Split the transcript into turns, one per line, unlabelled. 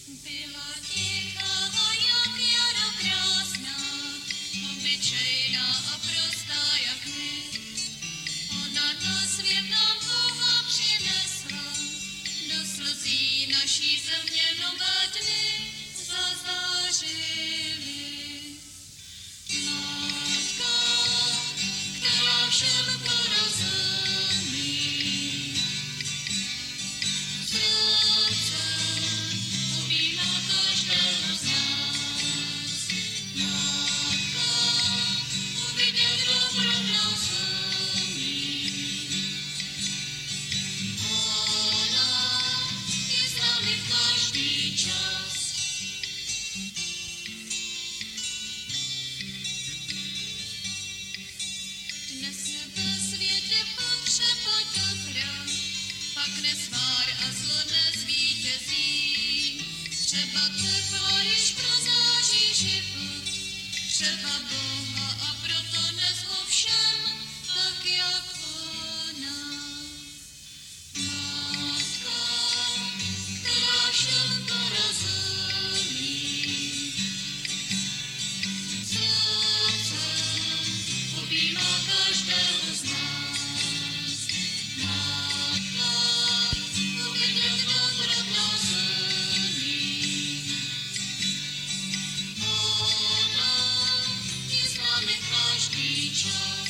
Byla tichá jak jaro krásná, obyčejná a prostá jak my. Ona na svět nám Boha přinesla, do slzí naší země nové dny zazářily. Matka, která všem porozumí, srdcem objímá každého z nás. Matka, uvidět dobro v nás umí. Ona je s námi v každý čas. Dnes je ve světě potřeba dobra, pak nesvár a zlo nezvítězí. Třeba tepla již prozáří život, třeba Boha a proto nezlo všem, tak jak ona. Matka, která všem porozumí, srdcem objímá každého z nás. Matka, uvidět dobro v nás umí. Ona je s námi každý čas.